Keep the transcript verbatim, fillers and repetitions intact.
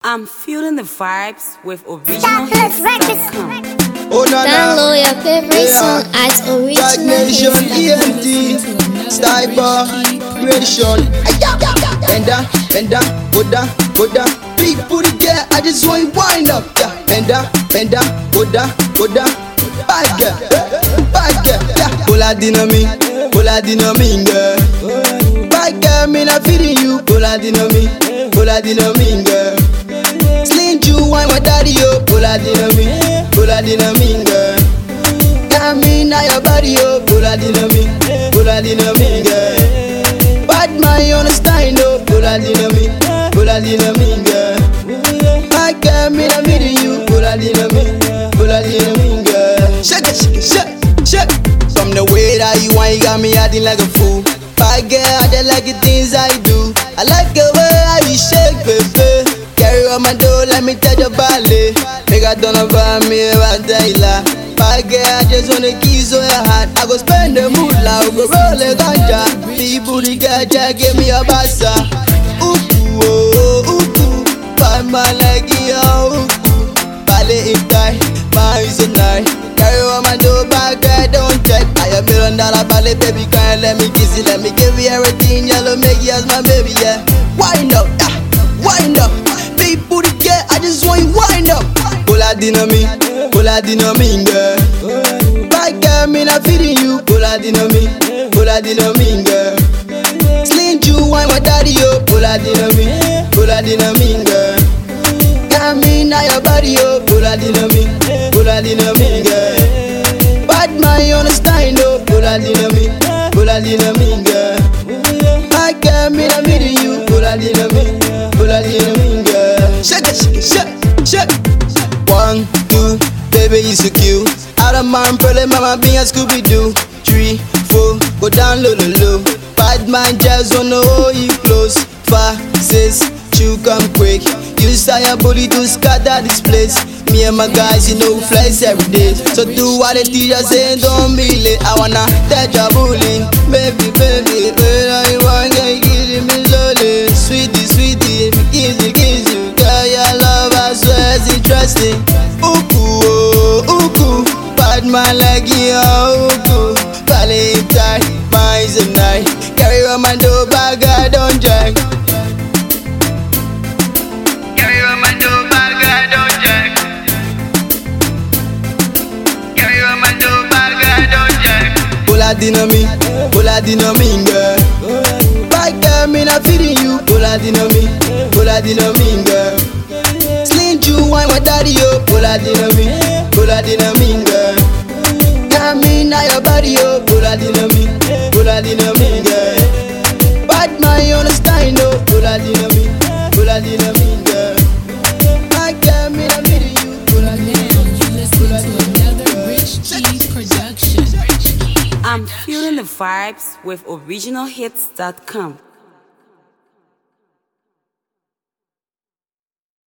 I'm feeling the vibes with original hits dot com. Oh, no, no. Download your favorite Yeah. song at Dark Nation E N T Sniper Creation. Bend down, bend down, go down, go down. Big booty girl, I just want you wind up. Yeah. Bend down, bend down, go down, go down. Bad girl, bad girl. Yeah. Cola dynamic, cola dynamic, girl. Bad girl, me not feeding you. Cola dynamic, cola dynamic, girl. Sling you, wine my daddy, yo. Cola dynamic, cola dynamic, girl. Got me now your body, yo. Cola dynamic, cola dynamic, girl. Bad man, you understand, no. Cola dynamic, cola dynamic, girl. Bad girl, me not feeding you. Cola dynamic, cola dynamic, girl. Shake it, shake it, shake, shake. From the way that you want, you got me acting like a fool. Bad girl, I just like the things I do. I like the way how you shake, baby. Carry on my door, let me touch your body. Make a ton of me about Taylor. Bad girl, I just wanna kiss on your heart. I go spend the moolah, go roll a ganja. The booty girl, just give me a bassa. Ooh, oh, ooh, bad man like you, ooh. Ballet in time, my is a night. Carry on my door, bad girl, don't check. I a million dollar ballet, baby, can't let me kiss you, let me give you everything. Yellow, make you as my baby, yeah. Wind up, yeah, wind up. Big booty girl, I just want you wind up. Cola dynamic, cola dynamic, girl. Bad girl, me not feeding you. Cola dynamic, cola dynamic, girl. Sling you, wine my daddy, yo. Cola dynamic, cola dynamic, girl. Got me now your body, yo. Cola dynamic, cola dynamic, girl. Bad man, you understand, no. Cola dynamic, cola dynamic, girl. Bad girl, me not feeding you. Cola dynamic, cola dynamic, girl. Shake it, shake it, shake, shake. One, two, baby, you so cute. Out of my umbrella, mama, being a Scooby-Doo. Three, four, go down low, low, low. Bad man just wanna hold you close. Five, six, you come quick. Use your body to scatter this place. Me and my guys, you know, flex every day. So do what the teacher say, don't be late. I wanna touch your booty. Baby, baby, baby, I want to give me slowly. Sweetie, sweetie, kiss you, kiss you. Girl, your love, I swear, it's interesting. Ooh, ooh, ooh, ooh. Bad man like you, ooh, ooh. Ballet time, mine is a night. Carry on my door, bag, I don't drag. Carry on my door, bag, I don't drag. Carry on my door, bag, I don't drag. Cola dynamic, cola dynamic, girl. Bad girl, me not feeding you. Cola dynamic, cola dynamic, girl. Sling you, wine my daddy, yo. Cola dynamic, cola dynamic, girl. Got me now your body, yo. Cola dynamic, cola dynamic, girl. Bad man, you understand, no. Cola dynamic, cola dynamic, girl. Bad girl, me not feeding you. Cola dynamic, cola dynamic, girl. I'm feeling the vibes with original hits dot com.